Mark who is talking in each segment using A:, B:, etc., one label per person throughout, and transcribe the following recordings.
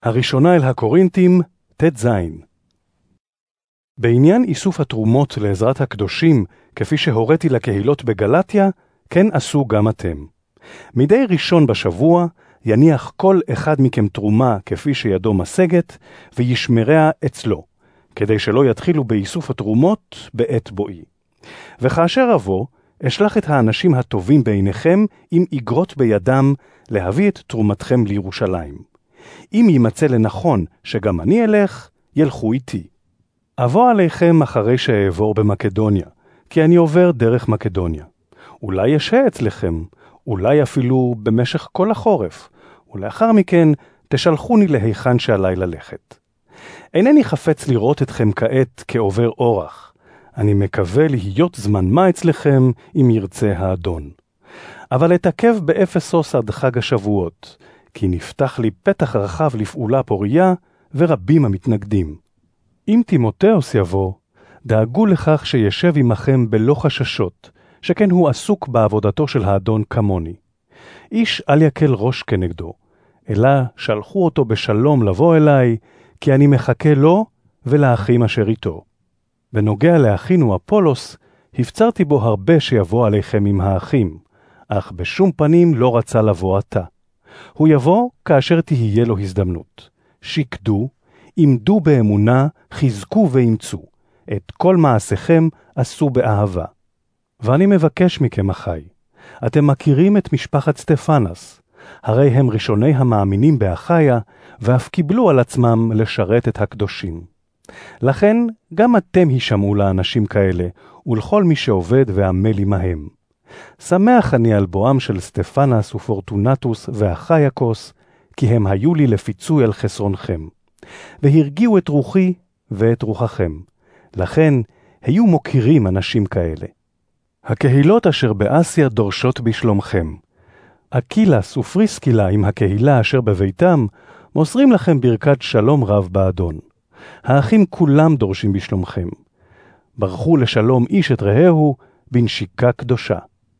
A: הראשונה אל הקורינתים, ט"ז. בעניין איסוף התרומות לעזרת הקדושים, כפי שהוריתי לקהילות בגלטיה, כן עשו גם אתם. מדי ראשון בשבוע יניח כל אחד מכם תרומה כפי שידו משגת, וישמריה אצלו, כדי שלא יתחילו באיסוף התרומות בעת בואי. וכאשר אבוא, אשלח את האנשים הטובים בעיניכם עם איגרות בידם להביא את תרומתכם לירושלים. אם יימצא לנכון שגם אני אלך, ילכו איתי. אבוא עליכם אחרי שאעבור במקדוניה, כי אני עובר דרך מקדוניה. אולי ישהה אצלכם, אולי אפילו במשך כל החורף, ולאחר מכן תשלחוני להיכן שעלי ללכת. אינני חפץ לראות אתכם כעת כעובר אורח. אני מקווה להיות זמן מה אצלכם אם ירצה האדון. אבל אתעכב באפסוס עד חג השבועות, כי נפתח לי פתח רחב לפעולה פוריה, ורבים המתנגדים. אם תימותאוס יבוא, דאגו לכך שישב עמכם בלא חששות, שכן הוא עסוק בעבודתו של האדון כמוני. איש אל יקל ראש כנגדו, אלא שלחו אותו בשלום לבוא אליי, כי אני מחכה לו ולאחים אשר איתו. בנוגע לאחינו אפולוס, הפצרתי בו הרבה שיבוא עליכם עם האחים, אך בשום פנים לא רצה לבוא עתה. הוא יבוא כאשר תהיה לו הזדמנות. שקדו, עמדו באמונה, חזקו ואימצו. את כל מעשיכם עשו באהבה. ואני מבקש מכם, אחי, אתם מכירים את משפחת סטפנס, הרי הם ראשוני המאמינים באחיה, ואף קיבלו על עצמם לשרת את הקדושים. לכן גם אתם הישמעו לאנשים כאלה, ולכל מי שעובד ועמל עמהם. שמח אני על בואם של סטפנס ופורטונטוס ואחייקוס, כי הם היו לי לפיצוי על חסרונכם, והרגיעו את רוחי ואת רוחכם. לכן היו מוכירים אנשים כאלה. הקהילות אשר באסיה דורשות בשלומכם. אקילס ופריסקילה עם הקהילה אשר בביתם, מוסרים לכם ברכת שלום רב באדון. האחים כולם דורשים בשלומכם. ברכו לשלום איש את רעהו בנשיקה קדושה.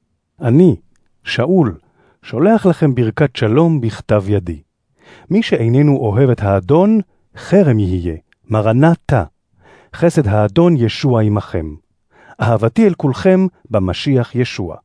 A: אני, שאול, שולח לכם ברכת שלום בכתב ידי. מי שאיננו אוהב את האדון, חרם יהיה, מרנתה. חסד האדון ישוע עמכם. אהבתי אל כולכם במשיח ישוע.